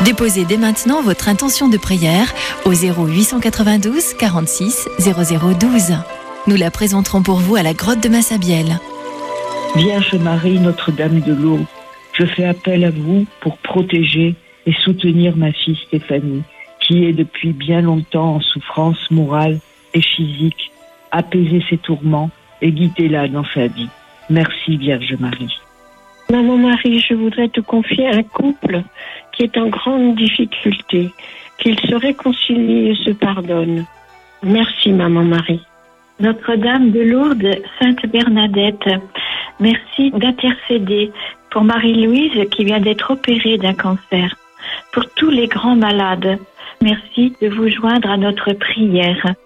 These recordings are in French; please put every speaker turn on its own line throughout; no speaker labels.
Déposez dès maintenant votre intention de prière au 0892 46 0012. Nous la présenterons pour vous à la grotte de Massabielle.
Vierge Marie, Notre-Dame de Lourdes, je fais appel à vous pour protéger et soutenir ma fille Stéphanie, qui est depuis bien longtemps en souffrance morale et physique. Apaisez ses tourments et guidez-la dans sa vie. Merci Vierge Marie.
Maman Marie, je voudrais te confier un couple qui est en grande difficulté, qu'ils se réconcilient et se pardonnent. Merci Maman Marie.
Notre-Dame de Lourdes, Sainte Bernadette, merci d'intercéder pour Marie-Louise qui vient d'être opérée d'un cancer, pour tous les grands malades. Merci de vous joindre à notre prière.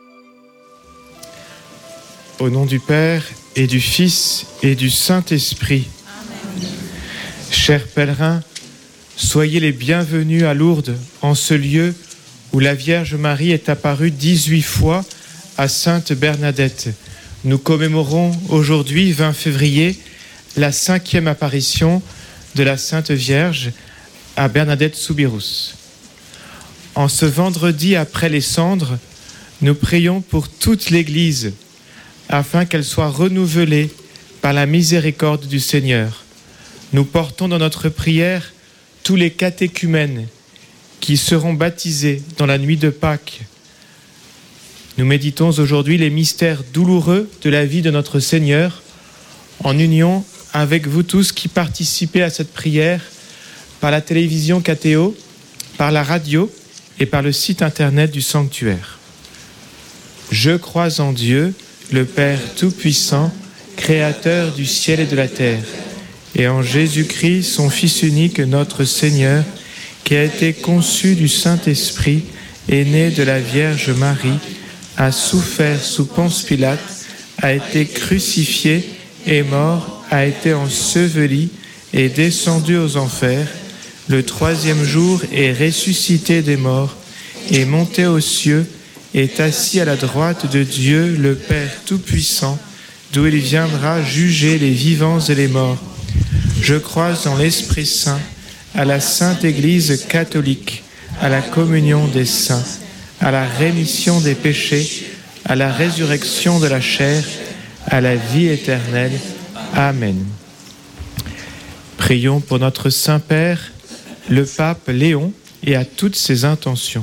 Au nom du Père et du Fils et du Saint-Esprit. Amen. Chers pèlerins, soyez les bienvenus à Lourdes, en ce lieu où la Vierge Marie est apparue 18 fois à Sainte Bernadette. Nous commémorons aujourd'hui, 20 février, la 5e apparition de la Sainte Vierge à Bernadette Soubirous. En ce vendredi après les cendres, nous prions pour toute l'Église, afin qu'elle soit renouvelée par la miséricorde du Seigneur. Nous portons dans notre prière tous les catéchumènes qui seront baptisés dans la nuit de Pâques. Nous méditons aujourd'hui les mystères douloureux de la vie de notre Seigneur, en union avec vous tous qui participez à cette prière par la télévision KTO, par la radio et par le site internet du sanctuaire. Je crois en Dieu, le Père Tout-Puissant, Créateur du ciel et de la terre, et en Jésus-Christ, son Fils unique, notre Seigneur, qui a été conçu du Saint-Esprit, est né de la Vierge Marie, a souffert sous Ponce Pilate, a été crucifié, est mort, a été enseveli, est descendu aux enfers, le 3e jour est ressuscité des morts, est monté aux cieux, est assis à la droite de Dieu, le Père Tout-Puissant, d'où il viendra juger les vivants et les morts. Je crois en l'Esprit Saint, à la Sainte Église catholique, à la communion des saints, à la rémission des péchés, à la résurrection de la chair, à la vie éternelle. Amen. Prions pour notre Saint-Père, le Pape Léon, et à toutes ses intentions.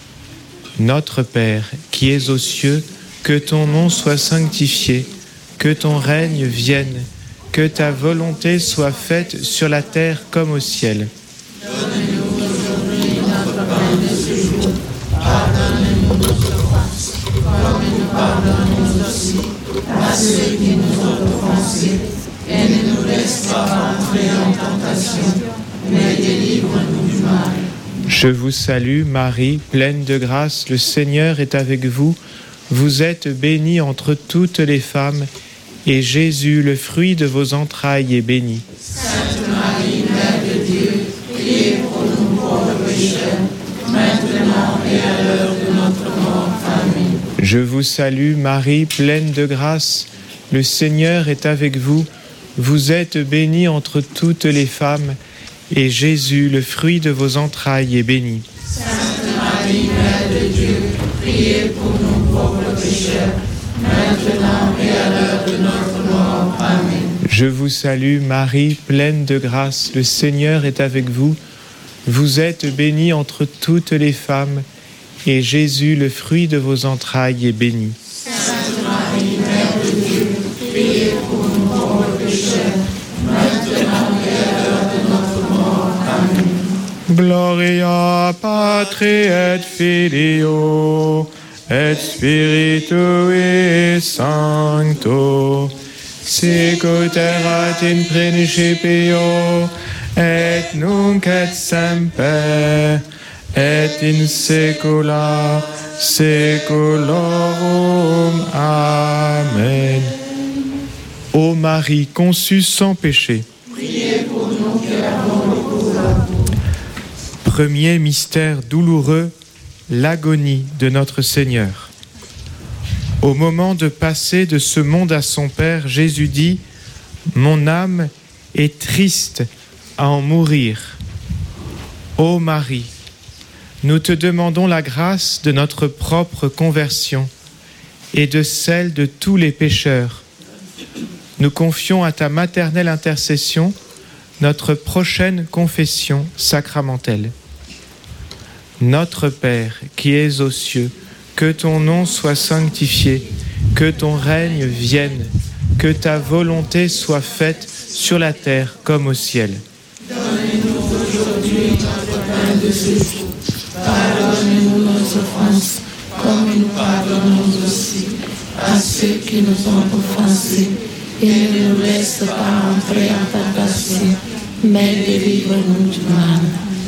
Notre Père, qui es aux cieux, que ton nom soit sanctifié, que ton règne vienne, que ta volonté soit faite sur la terre comme au ciel.
Donne-nous aujourd'hui notre pain de ce jour. Pardonne-nous nos offenses, comme nous pardonnons aussi à ceux qui nous ont offensés. Et ne nous laisse pas entrer en tentation, mais délivre-nous du mal.
Je vous salue, Marie, pleine de grâce, le Seigneur est avec vous. Vous êtes bénie entre toutes les femmes, et Jésus, le fruit de vos entrailles, est béni.
Sainte Marie, Mère de Dieu, priez pour nous pauvres pécheurs, maintenant et à l'heure de notre mort. Amen.
Je vous salue, Marie, pleine de grâce, le Seigneur est avec vous. Vous êtes bénie entre toutes les femmes, et Jésus, le fruit de vos entrailles, est béni.
Sainte Marie, Mère de Dieu, priez pour nous pauvres pécheurs, maintenant et à l'heure de notre mort. Amen.
Je vous salue, Marie, pleine de grâce, le Seigneur est avec vous. Vous êtes bénie entre toutes les femmes, et Jésus, le fruit de vos entrailles, est béni.
Sainte Marie, Mère de Dieu, priez pour nous pauvres pécheurs, maintenant et à l'heure de notre mort. Amen.
Gloria Patri et Filio et Spiritui Sancto, sic ut erat in principio et nunc et semper et in saecula saeculorum. Amen. Ô Marie conçue sans péché,
Priez pour nous qui avons recours à vous.
Premier mystère douloureux, l'agonie de notre Seigneur. Au moment de passer de ce monde à son Père, Jésus dit « Mon âme est triste à en mourir. » Ô Marie, nous te demandons la grâce de notre propre conversion et de celle de tous les pécheurs. Nous confions à ta maternelle intercession notre prochaine confession sacramentelle. Notre Père, qui es aux cieux, que ton nom soit sanctifié, que ton règne vienne, que ta volonté soit faite sur la terre comme au ciel.
Donne-nous aujourd'hui notre pain de ce jour. Pardonne-nous nos offenses, comme nous pardonnons aussi à ceux qui nous ont offensés. Et ne nous laisse pas entrer en tentation, mais délivre-nous du mal.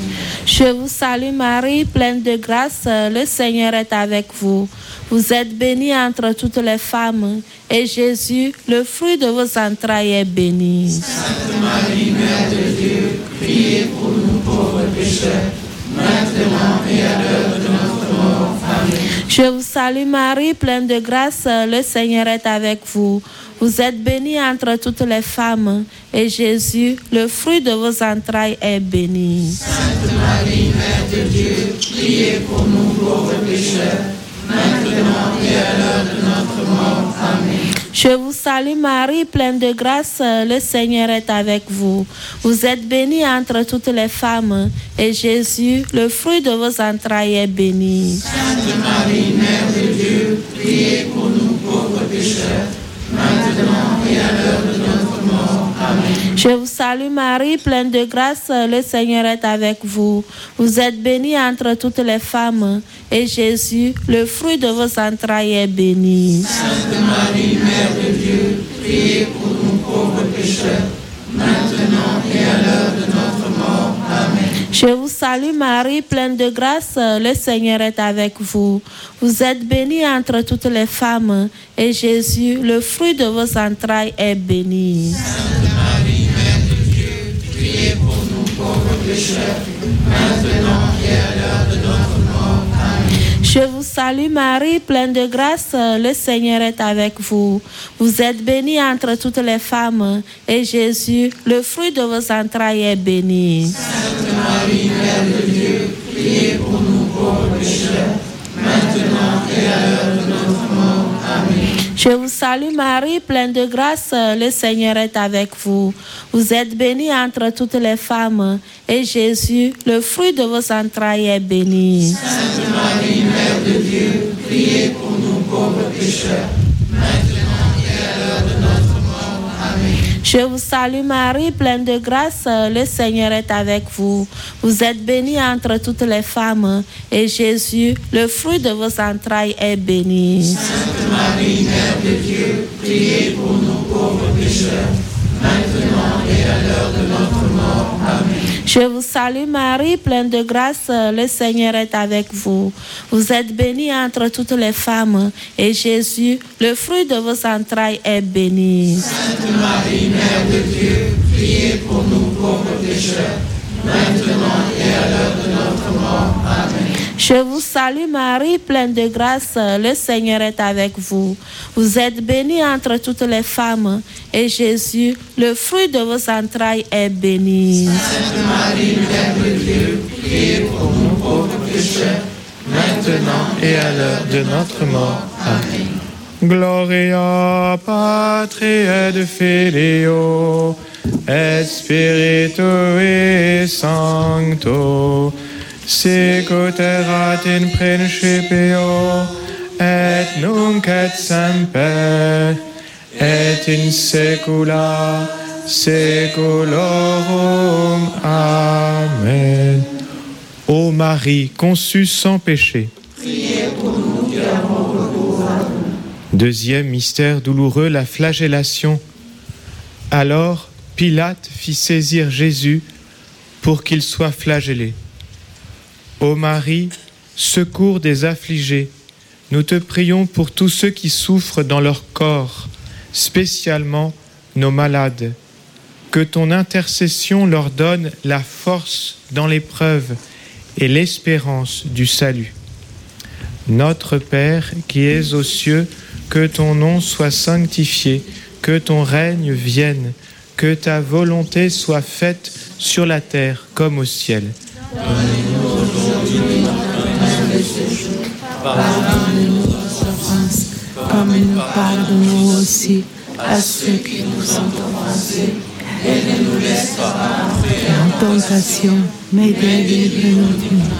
Je vous salue Marie, pleine de grâce, le Seigneur est avec vous. Vous êtes bénie entre toutes les femmes, et Jésus, le fruit de vos entrailles, est béni.
Sainte Marie, Mère de Dieu, priez pour nous pauvres pécheurs, maintenant et à l'heure de notre mort. Amen.
Je vous salue Marie, pleine de grâce, le Seigneur est avec vous. Vous êtes bénie entre toutes les femmes, et Jésus, le fruit de vos entrailles, est béni.
Sainte Marie, Mère de Dieu, priez pour nous pauvres pécheurs, maintenant et à l'heure de notre mort. Amen.
Je vous salue Marie, pleine de grâce, le Seigneur est avec vous. Vous êtes bénie entre toutes les femmes, et Jésus, le fruit de vos entrailles, est béni.
Sainte Marie, Mère de Dieu, priez pour nous pauvres pécheurs, maintenant et à l'heure de notre mort. Amen.
Je vous salue Marie, pleine de grâce, le Seigneur est avec vous. Vous êtes bénie entre toutes les femmes, et Jésus, le fruit de vos entrailles, est béni.
Sainte Marie, Mère de Dieu, priez pour nous pauvres pécheurs, maintenant et à l'heure de notre mort. Amen.
Je vous salue Marie, pleine de grâce, le Seigneur est avec vous. Vous êtes bénie entre toutes les femmes, et Jésus, le fruit de vos entrailles, est béni.
Sainte Marie, Mère de Dieu, priez pour nous pauvres pécheurs, maintenant et à l'heure de notre mort. Amen.
Je vous salue Marie, pleine de grâce, le Seigneur est avec vous. Vous êtes bénie entre toutes les femmes, et Jésus, le fruit de vos entrailles, est béni.
Sainte Marie, Mère de Dieu, priez pour nous pauvres pécheurs, maintenant et à l'heure de notre mort. Amen.
Je vous salue Marie, pleine de grâce, le Seigneur est avec vous. Vous êtes bénie entre toutes les femmes, et Jésus, le fruit de vos entrailles, est béni.
Sainte Marie, Mère de Dieu, priez pour nous pauvres pécheurs, maintenant et à l'heure de notre mort. Amen.
Je vous salue Marie, pleine de grâce, le Seigneur est avec vous. Vous êtes bénie entre toutes les femmes, et Jésus, le fruit de vos entrailles, est béni.
Sainte Marie, Mère de Dieu, priez pour nous pauvres pécheurs, maintenant et à l'heure de notre mort. Amen.
Je vous salue Marie, pleine de grâce, le Seigneur est avec vous. Vous êtes bénie entre toutes les femmes, et Jésus, le fruit de vos entrailles, est béni.
Sainte Marie, Mère de Dieu, priez pour nous pauvres pécheurs, maintenant et à l'heure de notre mort. Amen.
Je vous salue Marie, pleine de grâce, le Seigneur est avec vous. Vous êtes bénie entre toutes les femmes, et Jésus, le fruit de vos entrailles, est béni.
Sainte Marie, Mère de Dieu, priez pour nous pauvres pécheurs, maintenant
Et à l'heure de notre mort. Amen. Gloria Patri et Filio et Spiritui Sancto, sicut erat in principio et nunc et semper et in saecula saeculorum. Amen. Ô Marie, conçue sans péché. Deuxième mystère douloureux, la flagellation. Alors, Pilate fit saisir Jésus pour qu'il soit flagellé. Ô Marie, secours des affligés, nous te prions pour tous ceux qui souffrent dans leur corps, spécialement nos malades. Que ton intercession leur donne la force dans l'épreuve et l'espérance du salut. Notre Père qui es aux cieux, que ton nom soit sanctifié, que ton règne vienne, que ta volonté soit faite sur la terre comme au ciel.
Donnez-nous aujourd'hui notre pain de ce jour. Pardonnez-nous nos offenses, comme nous pardonnons aussi à ceux qui nous ont offensés. Et ne nous laisse pas entrer en tentation, mais délivre-nous du mal.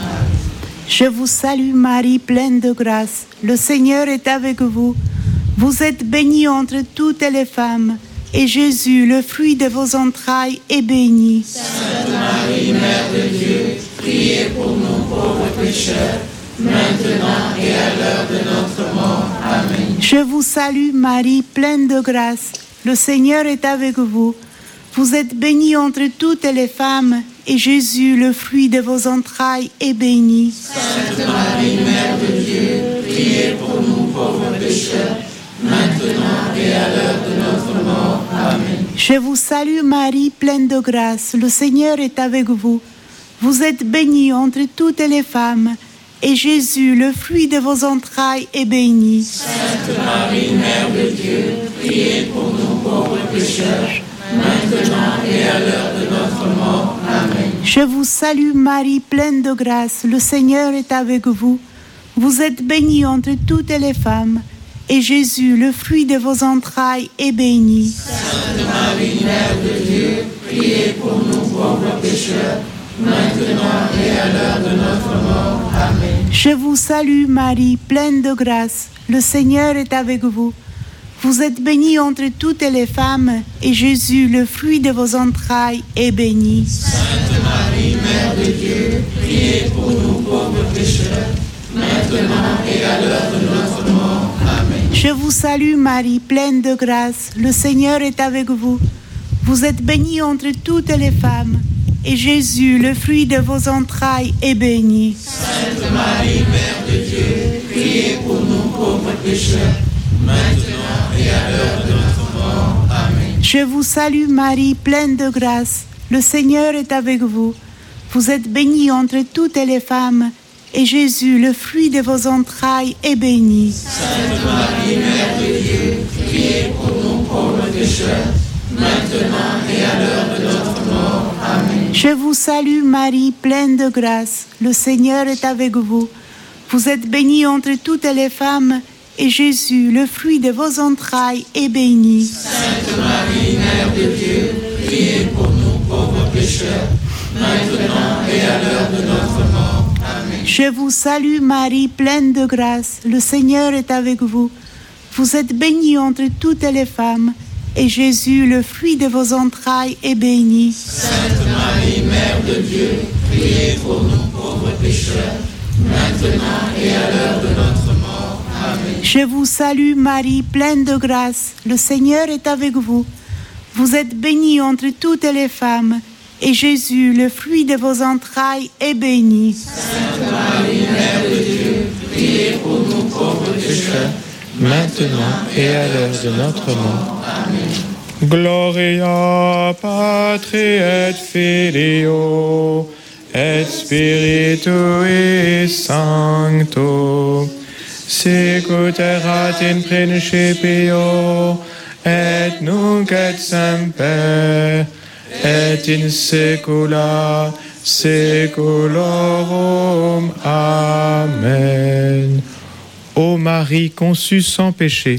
Je vous salue Marie, pleine de grâce. Le Seigneur est avec vous. Vous êtes bénie entre toutes les femmes, et Jésus, le fruit de vos entrailles, est béni.
Sainte Marie, Mère de Dieu, priez pour nous pauvres pécheurs, maintenant et à l'heure de notre mort. Amen.
Je vous salue Marie, pleine de grâce. Le Seigneur est avec vous. Vous êtes bénie entre toutes les femmes, et Jésus, le fruit de vos entrailles, est béni.
Sainte Marie, Mère de Dieu, priez pour nous pauvres pécheurs, maintenant et à l'heure de notre mort. Amen.
Je vous salue Marie, pleine de grâce. Le Seigneur est avec vous. Vous êtes bénie entre toutes les femmes, et Jésus, le fruit de vos entrailles, est béni.
Sainte Marie, Mère de Dieu, priez pour nous pauvres pécheurs, maintenant et à l'heure de notre mort. Amen.
Je vous salue Marie, pleine de grâce. Le Seigneur est avec vous. Vous êtes bénie entre toutes les femmes, et Jésus, le fruit de vos entrailles, est béni.
Sainte Marie, Mère de Dieu, priez pour nous pauvres pécheurs, maintenant et à l'heure de notre mort. Amen.
Je vous salue Marie, pleine de grâce. Le Seigneur est avec vous. Vous êtes bénie entre toutes les femmes, et Jésus, le fruit de vos entrailles, est béni.
Sainte Marie, Mère de Dieu, priez pour nous pauvres pécheurs, maintenant et à l'heure de notre mort. Amen.
Je vous salue Marie, pleine de grâce. Le Seigneur est avec vous. Vous êtes bénie entre toutes les femmes, et Jésus, le fruit de vos entrailles, est béni.
Sainte Marie, Mère de Dieu, priez pour nous pauvres pécheurs, maintenant et à l'heure de notre mort. Amen.
Je vous salue Marie, pleine de grâce. Le Seigneur est avec vous. Vous êtes bénie entre toutes les femmes, et Jésus, le fruit de vos entrailles, est béni.
Sainte Marie, Mère de Dieu, priez pour nous pauvres pécheurs, maintenant et à l'heure de notre mort. Amen.
Je vous salue Marie, pleine de grâce. Le Seigneur est avec vous. Vous êtes bénie entre toutes les femmes, et Jésus, le fruit de vos entrailles, est béni.
Sainte Marie, Mère de Dieu, priez pour nous pauvres pécheurs, maintenant et à l'heure de notre mort. Amen.
Je vous salue Marie, pleine de grâce. Le Seigneur est avec vous. Vous êtes bénie entre toutes les femmes, et Jésus, le fruit de vos entrailles, est béni.
Sainte Marie, Mère de Dieu, priez pour nous pauvres pécheurs, maintenant et à l'heure de notre mort. Amen.
Je vous salue Marie, pleine de grâce. Le Seigneur est avec vous. Vous êtes bénie entre toutes les femmes, et Jésus, le fruit de vos entrailles, est béni.
Sainte Marie, Mère de Dieu, priez pour nous pauvres pécheurs,
maintenant et à l'heure de notre mort.
Amen.
Gloria Patri et Filio et Spiritui Sancto, sicut erat in principio et nunc et semper et in saecula saeculorum. Amen. Ô Marie conçue sans péché.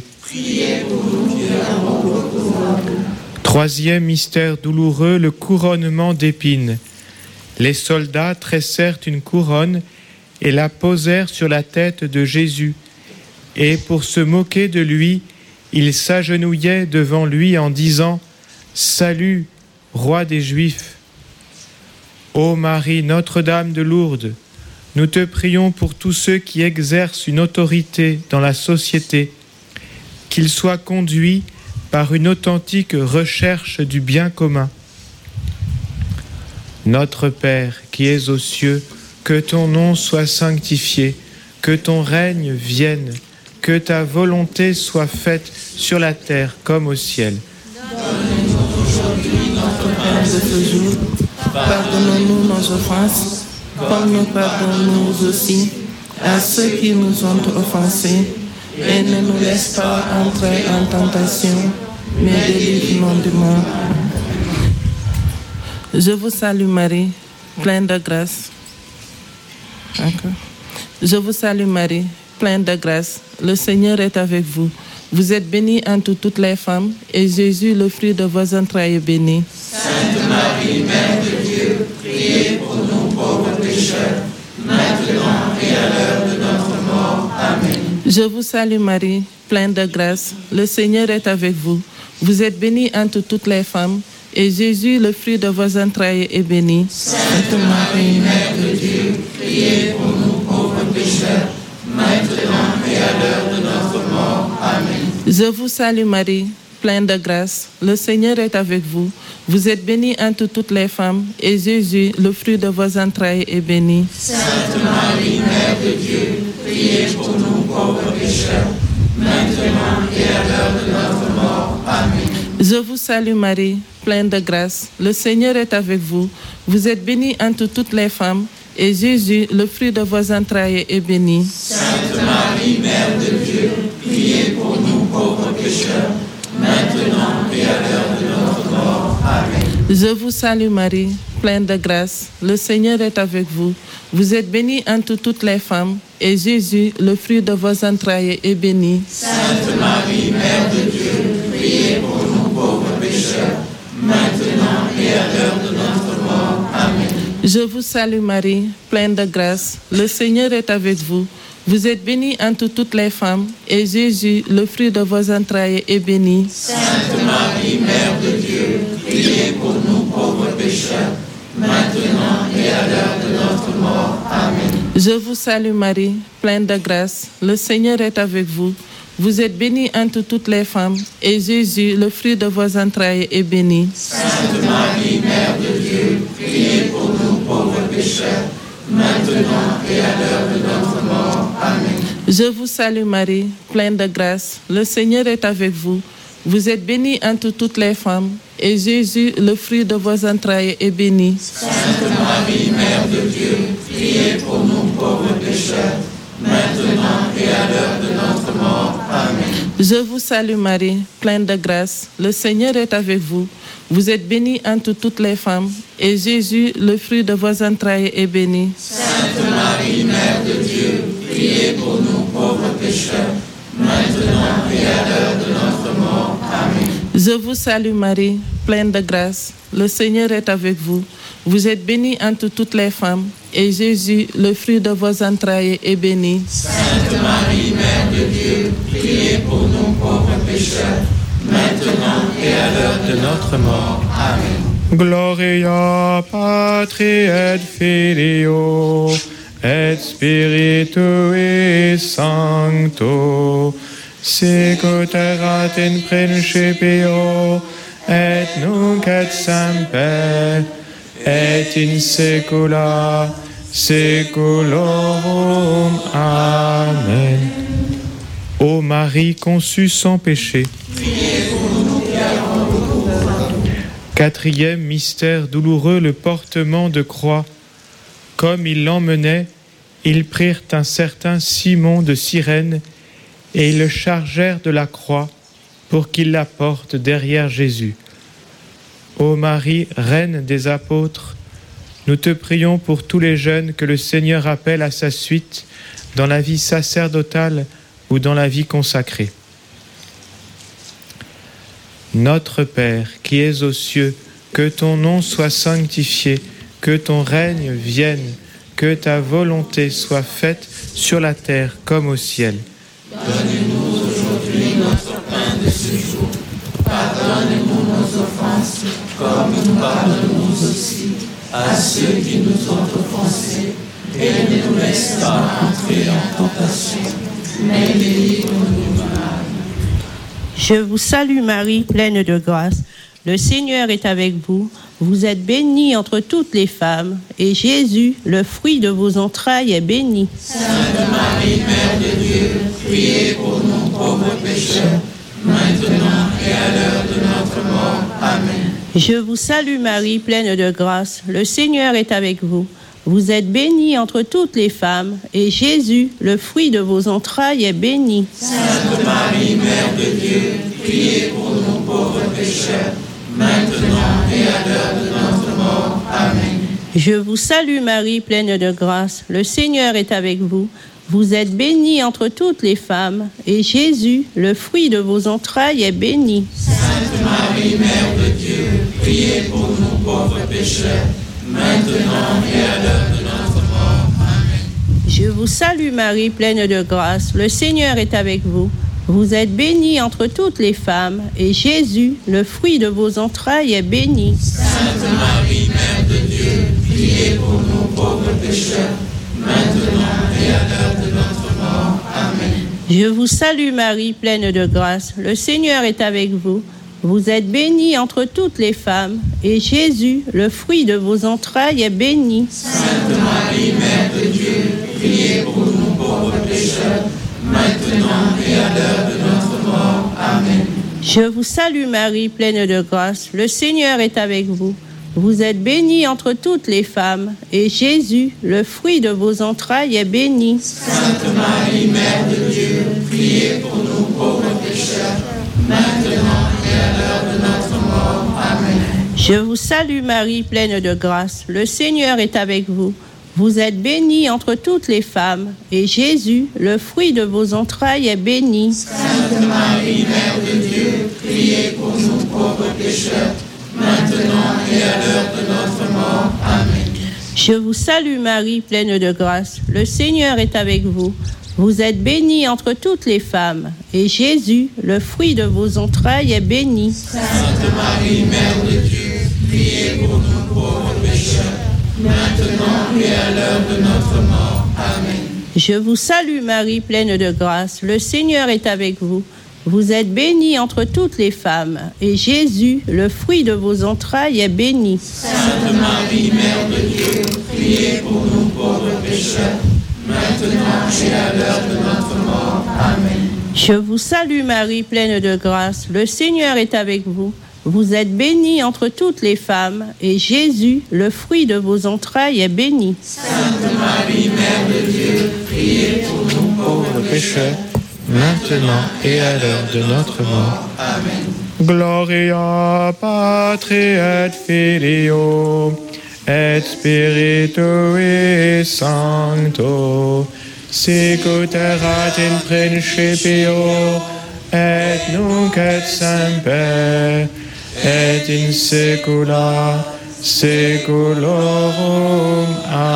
Troisième mystère douloureux, le couronnement d'épines. Les soldats tressèrent une couronne et la posèrent sur la tête de Jésus. Et pour se moquer de lui, ils s'agenouillaient devant lui en disant « Salut, roi des Juifs !» Ô Marie, Notre-Dame de Lourdes, nous te prions pour tous ceux qui exercent une autorité dans la société, qu'ils soient conduits par une authentique recherche du bien commun. Notre Père qui es aux cieux, que ton nom soit sanctifié, que ton règne vienne, que ta volonté soit faite sur la terre comme au ciel.
Donne-nous aujourd'hui notre pain de ce jour. Pardonne-nous nos offenses, comme nous pardonnons aussi à ceux qui nous ont offensés. Et ne nous laisse pas entrer en tentation, mais délivre-nous du mal.
Je vous salue Marie, pleine de grâce.
Encore. Je vous salue Marie, pleine de grâce. Le Seigneur est avec vous. Vous êtes bénie entre toutes les femmes, et Jésus, le fruit de vos entrailles, est béni.
Sainte Marie, Mère de Dieu, priez pour nous pauvres pécheurs, maintenant et à l'heure de notre mort. Amen.
Je vous salue Marie, pleine de grâce. Le Seigneur est avec vous. Vous êtes bénie entre toutes les femmes, et Jésus, le fruit de vos entrailles, est béni.
Sainte Marie, Mère de Dieu, priez pour nous pauvres pécheurs, maintenant et à l'heure de notre mort. Amen.
Je vous salue Marie, pleine de grâce. Le Seigneur est avec vous. Vous êtes bénie entre toutes les femmes, et Jésus, le fruit de vos entrailles, est béni.
Sainte Marie, Mère de Dieu, priez pour nous pauvres pécheurs, maintenant et à l'heure de notre mort. Amen.
Je vous salue Marie, pleine de grâce. Le Seigneur est avec vous. Vous êtes bénie entre toutes les femmes, et Jésus, le fruit de vos entrailles, est béni.
Sainte Marie, Mère de Dieu, priez pour nous pauvres pécheurs, maintenant et à l'heure de notre mort. Amen.
Je vous salue Marie, pleine de grâce. Le Seigneur est avec vous. Vous êtes bénie entre toutes les femmes, et Jésus, le fruit de vos entrailles, est béni.
Sainte Marie, Mère de Dieu, priez pour nous pauvres pécheurs, maintenant et à l'heure de notre mort. Amen.
Je vous salue Marie, pleine de grâce. Le Seigneur est avec vous. Vous êtes bénie entre toutes les femmes, et Jésus, le fruit de vos entrailles, est béni.
Sainte Marie, Mère de Dieu, priez pour nous pauvres pécheurs, maintenant et à l'heure de notre mort. Amen.
Je vous salue Marie, pleine de grâce. Le Seigneur est avec vous. Vous êtes bénie entre toutes les femmes, et Jésus, le fruit de vos entrailles, est béni.
Sainte Marie, Mère de Dieu, priez pour nous pauvres pécheurs, maintenant et à l'heure de notre mort. Amen.
Je vous salue Marie, pleine de grâce. Le Seigneur est avec vous. Vous êtes bénie entre toutes les femmes, et Jésus, le fruit de vos entrailles, est béni.
Sainte Marie, Mère de Dieu, priez pour nous pauvres pécheurs, maintenant et à l'heure de notre mort. Amen.
Je vous salue Marie, pleine de grâce. Le Seigneur est avec vous. Vous êtes bénie entre toutes les femmes, et Jésus, le fruit de vos entrailles, est béni.
Sainte Marie, Mère de Dieu, priez pour nous pauvres pécheurs, maintenant et à l'heure de notre mort. Amen.
Je vous salue Marie, pleine de grâce. Le Seigneur est avec vous. Vous êtes bénie entre toutes les femmes, et Jésus, le fruit de vos entrailles, est béni.
Sainte Marie, Mère de Dieu, priez pour nous pauvres pécheurs, maintenant et à l'heure de notre mort. Amen.
Gloria Patri et Filio et Spiritui Sancto, sicut erat in principio et nunc et semper et in saecula saeculorum. Amen. Ô Marie conçue sans péché. Quatrième mystère douloureux, le portement de croix. Comme ils l'emmenaient, ils prirent un certain Simon de Cyrène et ils le chargèrent de la croix pour qu'il la porte derrière Jésus. Ô Marie, reine des apôtres, nous te prions pour tous les jeunes que le Seigneur appelle à sa suite dans la vie sacerdotale ou dans la vie consacrée. Notre Père, qui es aux cieux, que ton nom soit sanctifié, que ton règne vienne, que ta volonté soit faite sur la terre comme au ciel.
Donne-nous aujourd'hui notre pain de ce jour. Pardonne-nous nos offenses, comme nous pardonnons aussi à ceux qui nous ont offensés. Et ne nous laisse pas entrer en tentation, mais délivre-nous du mal.
Je vous salue Marie, pleine de grâce. Le Seigneur est avec vous. Vous êtes bénie entre toutes les femmes, et Jésus, le fruit de vos entrailles, est béni.
Sainte Marie, Mère de Dieu, priez pour nous pauvres pécheurs, maintenant et à l'heure de notre mort. Amen.
Je vous salue Marie, pleine de grâce. Le Seigneur est avec vous. Vous êtes bénie entre toutes les femmes, et Jésus, le fruit de vos entrailles, est béni.
Sainte Marie, Mère de Dieu, priez pour nous pauvres pécheurs, maintenant et à l'heure de notre mort. Amen.
Je vous salue Marie, pleine de grâce. Le Seigneur est avec vous. Vous êtes bénie entre toutes les femmes, et Jésus, le fruit de vos entrailles, est béni.
Sainte Marie, Mère de Dieu, priez pour nous pauvres pécheurs, maintenant et à l'heure de notre mort. Amen.
Je vous salue Marie, pleine de grâce. Le Seigneur est avec vous. Vous êtes bénie entre toutes les femmes, et Jésus, le fruit de vos entrailles, est béni.
Sainte Marie, Mère de Dieu, priez pour nous pauvres pécheurs, maintenant et à l'heure de notre mort. Amen.
Je vous salue Marie, pleine de grâce. Le Seigneur est avec vous. Vous êtes bénie entre toutes les femmes, et Jésus, le fruit de vos entrailles, est béni.
Sainte Marie, Mère de Dieu, priez pour nous pauvres pécheurs, maintenant et à l'heure de notre mort. Amen.
Je vous salue Marie, pleine de grâce. Le Seigneur est avec vous. Vous êtes bénie entre toutes les femmes, et Jésus, le fruit de vos entrailles, est béni.
Sainte Marie, Mère de Dieu, priez pour nous pauvres pécheurs, maintenant et à l'heure de notre mort. Amen.
Je vous salue Marie, pleine de grâce. Le Seigneur est avec vous. Vous êtes bénie entre toutes les femmes, et Jésus, le fruit de vos entrailles, est béni.
Sainte Marie, Mère de Dieu, priez pour nous pauvres pécheurs, maintenant et à l'heure de notre mort. Amen.
Je vous salue Marie, pleine de grâce. Le Seigneur est avec vous. Vous êtes bénie entre toutes les femmes, et Jésus, le fruit de vos entrailles, est béni.
Sainte Marie, Mère de Dieu, priez pour nous pauvres pécheurs, maintenant et à l'heure de notre mort. Amen.
Je vous salue Marie, pleine de grâce. Le Seigneur est avec vous. Vous êtes bénie entre toutes les femmes, et Jésus, le fruit de vos entrailles, est béni.
Sainte Marie, Mère de Dieu, priez pour nous pauvres pécheurs, maintenant et à l'heure de notre mort. Amen.
Je vous salue Marie, pleine de grâce. Le Seigneur est avec vous. Vous êtes bénie entre toutes les femmes, et Jésus, le fruit de vos entrailles, est béni.
Sainte Marie, Mère de Dieu, priez pour nous pauvres pécheurs,
maintenant et à l'heure de notre mort.
Amen.
Gloria Patri et Filio et Spiritui Sancto, sic ut erat in principio et nunc et semper et in saecula saeculorum.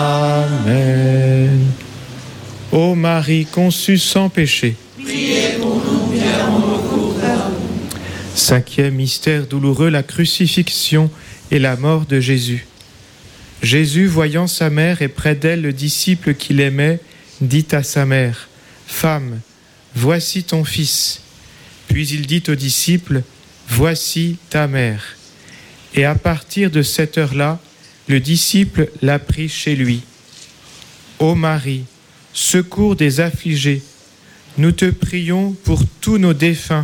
Amen. Ô Marie conçue sans péché,
Priez pour nous, viens en recours.
Cinquième mystère douloureux, la crucifixion et la mort de Jésus. Jésus, voyant sa mère et près d'elle le disciple qu'il aimait, dit à sa mère, « Femme, voici ton fils. » Puis il dit au disciple, « Voici ta mère. » Et à partir de cette heure-là, le disciple l'a pris chez lui. Ô Marie, secours des affligés, nous te prions pour tous nos défunts,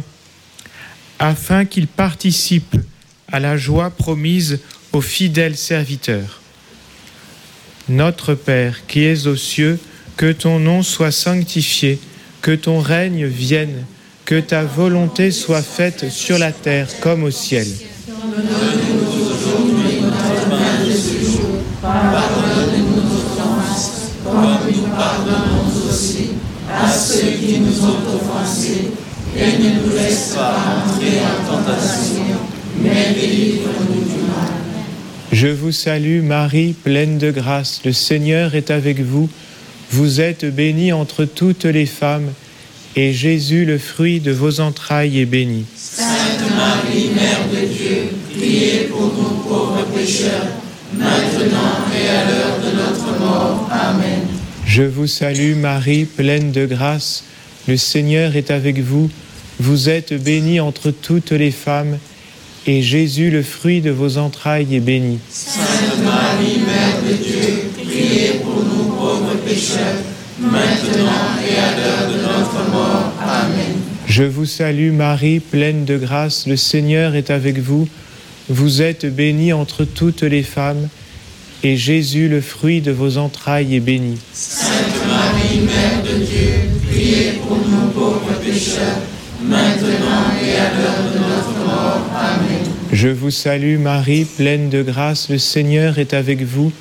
afin qu'ils participent à la joie promise aux fidèles serviteurs. Notre Père, qui es aux cieux, que ton nom soit sanctifié, que ton règne vienne, que ta volonté soit faite sur la terre comme au ciel.
Donne-nous aujourd'hui notre pain de ce jour. Pardonne-nous nos offenses, comme nous pardonnons aussi à ceux qui nous ont offensés. Et ne nous laisse pas entrer en tentation, mais délivre-nous du mal.
Je vous salue Marie, pleine de grâce, le Seigneur est avec vous. Vous êtes bénie entre toutes les femmes, et Jésus, le fruit de vos entrailles, est béni.
Sainte Marie, Mère de Dieu, priez pour nous pauvres pécheurs, maintenant et à l'heure de notre mort. Amen.
Je vous salue Marie, pleine de grâce, le Seigneur est avec vous. Vous êtes bénie entre toutes les femmes, et Jésus, le fruit de vos entrailles, est béni.
Sainte Marie, Mère de Dieu, priez pour nous pauvres pécheurs, maintenant et à l'heure de notre mort. Amen.
Je vous salue Marie, pleine de grâce, le Seigneur est avec vous. Vous êtes bénie entre toutes les femmes, et Jésus, le fruit de vos entrailles, est béni.
Sainte Marie, Mère de Dieu, priez pour nous pauvres pécheurs, maintenant et à l'heure de notre mort. Amen.
Je vous salue Marie, pleine de grâce, le Seigneur est avec vous.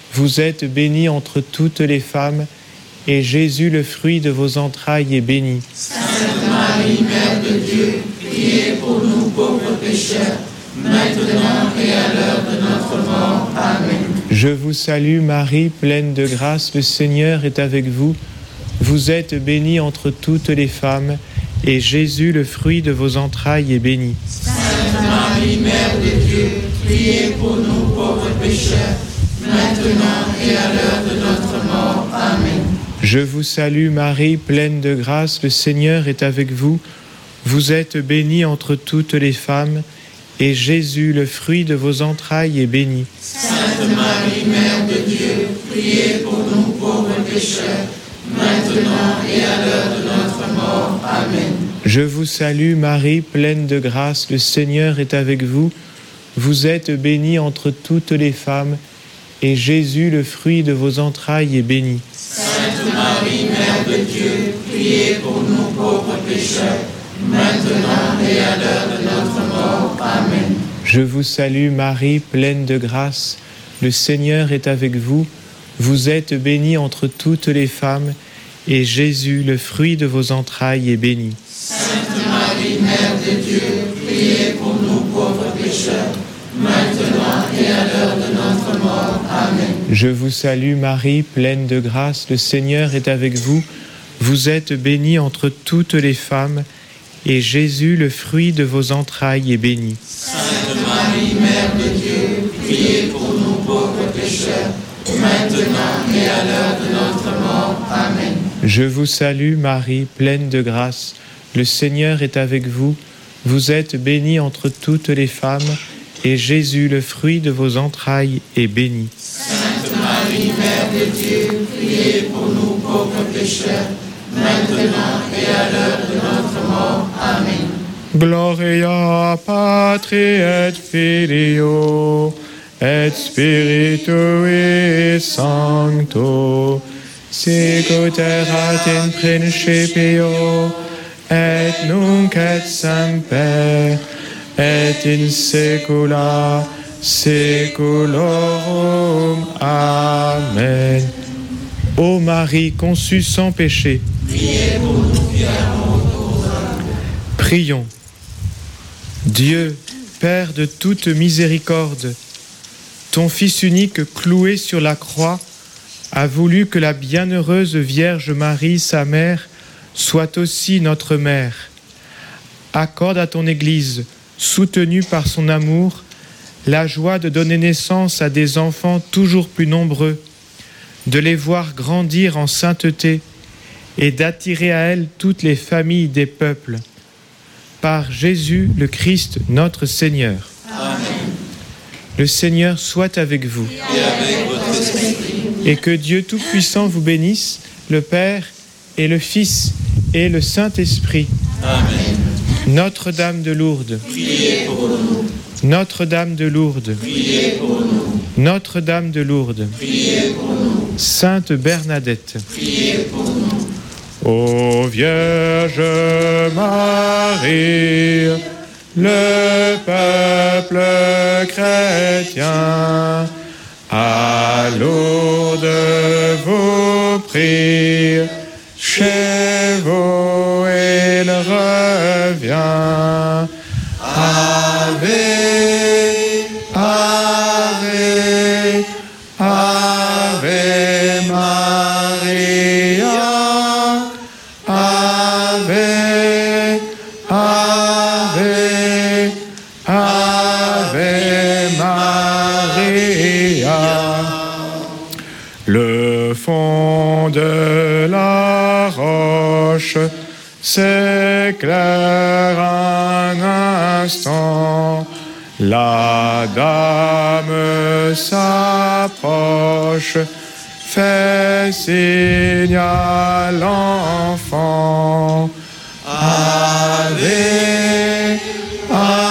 Vous êtes bénie entre toutes les femmes, et Jésus, le fruit de vos entrailles, est béni.
Sainte Marie, Mère de Dieu, priez pour nous pauvres pécheurs, maintenant et à l'heure de notre mort. Amen.
Je vous salue Marie, pleine de grâce, le Seigneur est avec vous. Vous êtes bénie entre toutes les femmes, et Jésus, le fruit de vos entrailles, est béni.
Sainte Marie, Mère de Dieu, priez pour nous pauvres pécheurs, maintenant et à l'heure de notre mort. Amen.
Je vous salue Marie, pleine de grâce, le Seigneur est avec vous. Vous êtes bénie entre toutes les femmes, et Jésus, le fruit de vos entrailles, est béni.
Sainte Marie, Mère de Dieu, priez pour nous pauvres pécheurs, maintenant et à l'heure de notre mort. Amen.
Je vous salue Marie, pleine de grâce, le Seigneur est avec vous. Vous êtes bénie entre toutes les femmes, et Jésus, le fruit de vos entrailles, est béni.
Sainte Marie, Mère de Dieu, priez pour nous pauvres pécheurs, maintenant et à l'heure de notre mort. Amen.
Je vous salue Marie, pleine de grâce, le Seigneur est avec vous. Vous êtes bénie entre toutes les femmes, et Jésus, le fruit de vos entrailles, est béni.
Sainte Marie, Mère de Dieu, priez pour nous pauvres pécheurs, maintenant et à l'heure de notre mort. Amen.
Je vous salue Marie, pleine de grâce, le Seigneur est avec vous. Vous êtes bénie entre toutes les femmes, et Jésus, le fruit de vos entrailles, est béni.
Sainte Marie, Mère de Dieu, priez pour nous pauvres pécheurs, maintenant et à l'heure de notre mort. Amen.
Je vous salue Marie, pleine de grâce, le Seigneur est avec vous. Vous êtes bénie entre toutes les femmes, et Jésus, le fruit de vos entrailles, est béni.
Sainte Marie, Mère de Dieu, priez pour nous pauvres pécheurs, maintenant et à l'heure de notre mort. Amen.
Gloria Patri et Filio et Spiritui Sancto, sicut erat in principio et nunc et semper et in saecula saeculorum. Amen. Ô Marie conçue sans péché,
Priez pour nous fièrement pauvres.
Prions. Dieu, Père de toute miséricorde, ton Fils unique cloué sur la croix a voulu que la bienheureuse Vierge Marie, sa mère, soit aussi notre mère. Accorde à ton Église, soutenue par son amour, la joie de donner naissance à des enfants toujours plus nombreux, de les voir grandir en sainteté et d'attirer à elle toutes les familles des peuples. Par Jésus le Christ, notre Seigneur.
Amen.
Le Seigneur soit avec vous.
Et avec votre esprit.
Et que Dieu Tout-Puissant vous bénisse, le Père et le Fils et le Saint-Esprit.
Amen.
Notre-Dame de Lourdes.
Priez pour nous.
Notre-Dame de Lourdes.
Priez pour nous.
Notre-Dame de Lourdes.
Priez pour nous.
Sainte Bernadette.
Priez pour nous.
Ô Vierge Marie, le peuple chrétien, à Lourdes vous prie, chez vous il revient. Ave, Ave, Ave Maria. Ave, Ave, Ave Maria. Le fond de la roche s'éclaire un instant. La dame s'approche, fait signe à l'enfant. Ave, Ave.